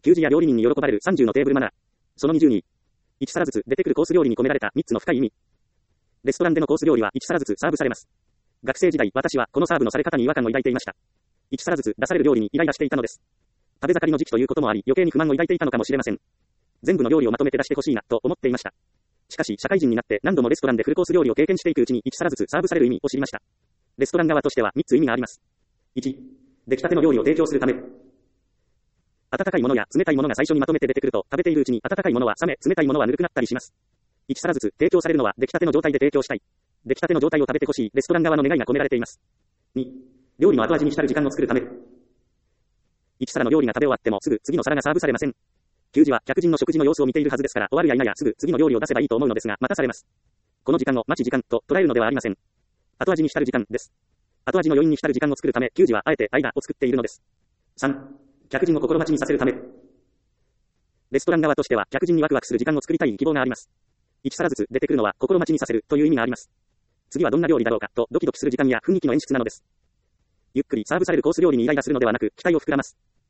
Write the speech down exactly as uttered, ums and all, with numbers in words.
給仕や料理人に喜ばれるさんじゅうのテーブルマナー。そのにじゅうに。いち皿ずつ出てくるコース料理に込められたみっつの深い意味。レストランでのコース料理はいち皿ずつサーブされます。学生時代、私はこのサーブのされ方に違和感を抱いていました。いち皿ずつ出される料理にイライラしていたのです。食べ盛りの時期ということもあり、余計に不満を抱いていたのかもしれません。全部の料理をまとめて出してほしいな、と思っていました。しかし、社会人になって何度もレストランでフルコース料理を経験していくうちにいち皿ずつサーブされる意味を知りました。レストラン側としてはみっつ意味があります。いち、出来たての料理を提供するため。温かいものや冷たいものが最初にまとめて出てくると、食べているうちに温かいものは冷め、冷たいものはぬるくなったりします。いち皿ずつ提供されるのは出来たての状態で提供したい。出来たての状態を食べてほしいレストラン側の願いが込められています。に、料理の後味に浸る時間を作るため。いち皿の料理が食べ終わってもすぐ次の皿がサーブされません。給仕は客人の食事の様子を見ているはずですから、終わるや否やすぐ次の料理を出せばいいと思うのですが、またされます。この時間を待ち時間と捉えるのではありません。後味に浸る時間です。後味の余韻に浸る時間を作るため、給仕はあえて間を作っているのです。さん、客人を心待ちにさせるため。レストラン側としては客人にワクワクする時間を作りたい希望があります。いち皿ずつ出てくるのは心待ちにさせるという意味があります。次はどんな料理だろうかとドキドキする時間や雰囲気の演出なのです。ゆっくりサーブされるコース料理にイライラするのではなく、期待を膨らます。